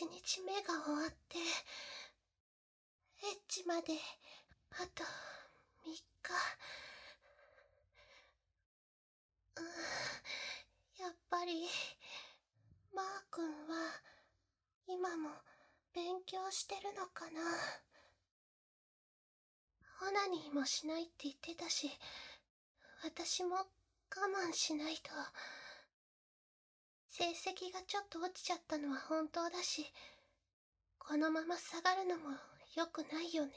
日目が終わって、エッチまであと3日。やっぱりマー君は今も勉強してるのかな。オナニーもしないって言ってたし、私も我慢しないと。成績がちょっと落ちちゃったのは本当だし、このまま下がるのも良くないよね。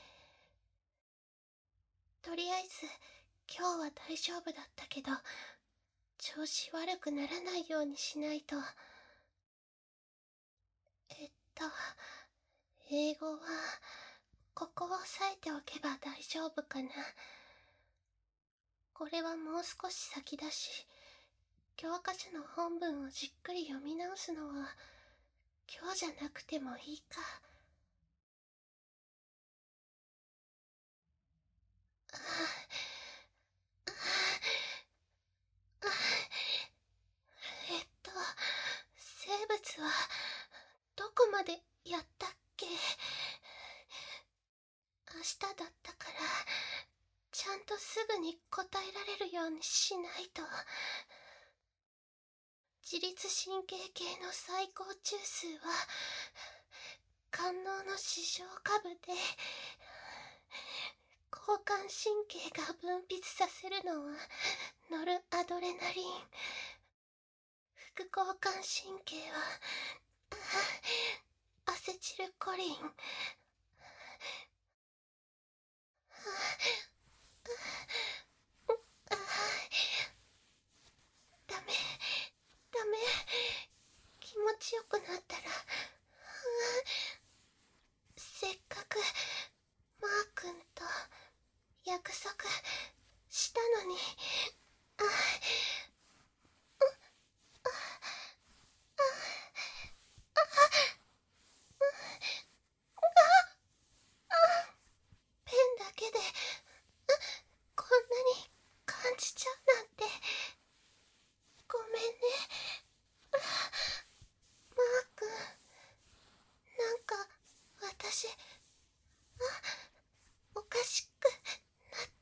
とりあえず今日は大丈夫だったけど、調子悪くならないようにしないと。英語はここを押さえておけば大丈夫かな。これはもう少し先だし、教科書の本文をじっくり読み直すのは今日じゃなくてもいいか。生物はどこまでやったっけ。明日だったからちゃんとすぐに答えられるようにしないと。自律神経系の最高中枢は官能の視床下部で、交感神経が分泌させるのはノルアドレナリン、副交感神経はアセチルコリン。ダメダメ、気持ちよくなったら。せっかくマー君と約束したのに。ペンだけでこんなに感じちゃうなんて。ごめんねマー君。なんか私おかしくなって。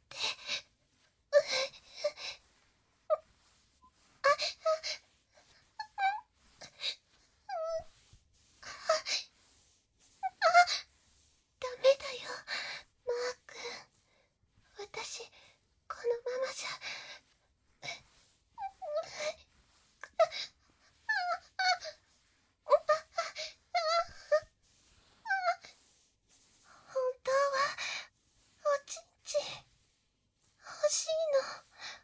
ダメだよマー君、私このままじゃ。本当はおちんちん欲しいの。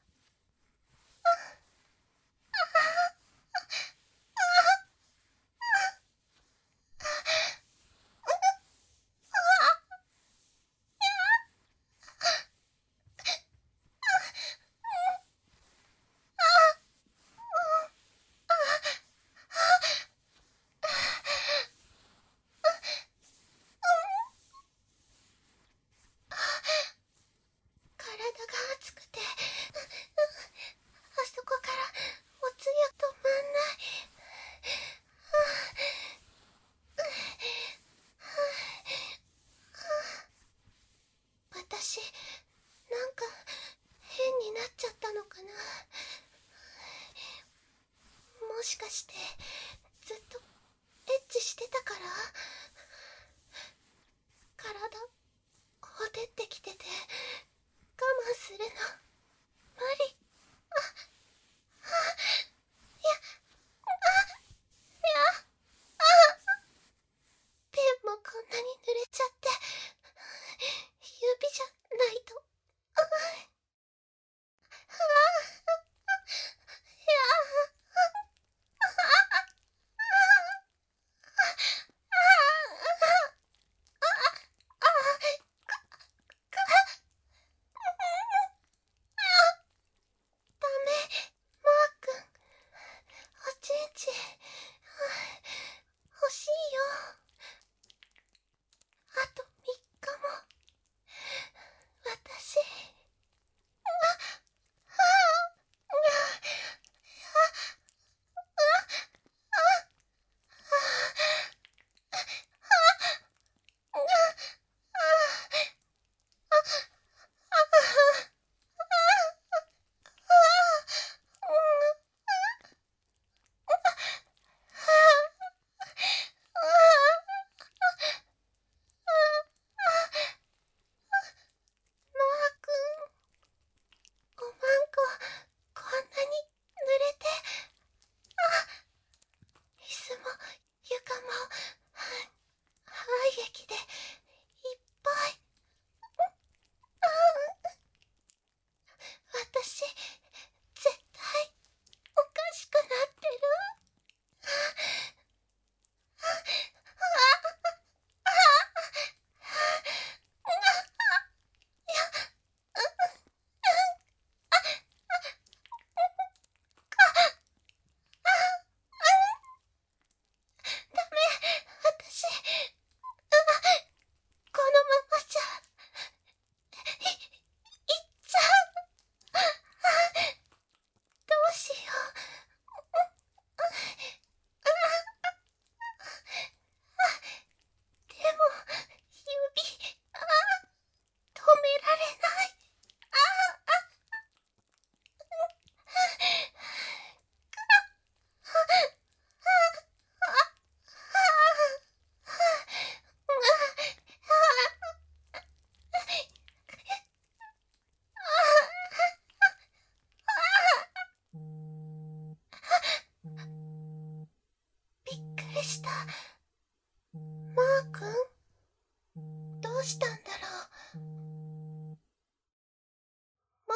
体が熱くて、あそこからおつゆ止まんない。私なんか変になっちゃったのかな。もしかしてずっとエッチしてたから。体ほてってきてて我慢するの無理。ペンもこんなに濡れちゃって、指じゃないと。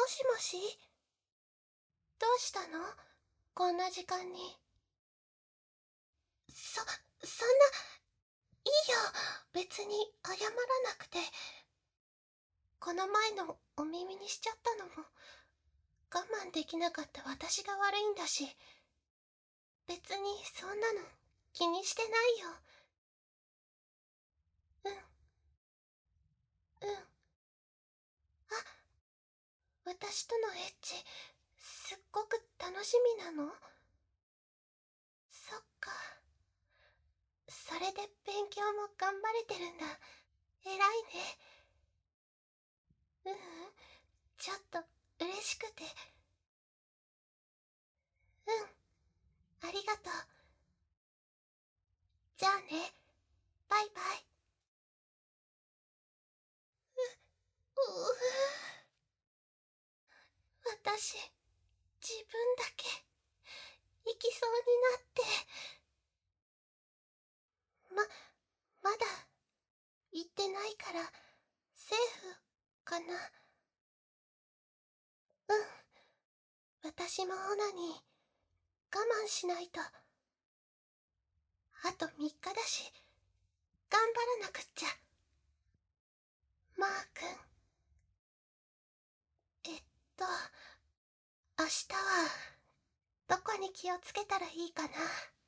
しもし、どうしたの？こんな時間に。そんな、いいよ。別に謝らなくて。この前のお耳にしちゃったのも、我慢できなかった私が悪いんだし、別にそんなの気にしてないよ。うん、うん。あ、私とのエッチ、すっごく楽しみなの？そっか。それで勉強も頑張れてるんだ。偉いね。ううん、ちょっと嬉しくて。うん、ありがとう。じゃあね、バイバイ。う私、自分だけ、行きそうになって。ま、まだ、行ってないから、セーフ、かな。うん、私もオナに、我慢しないと。あと3日だし、頑張らなくっちゃ。マー君。えっと、明日は、どこに気をつけたらいいかな。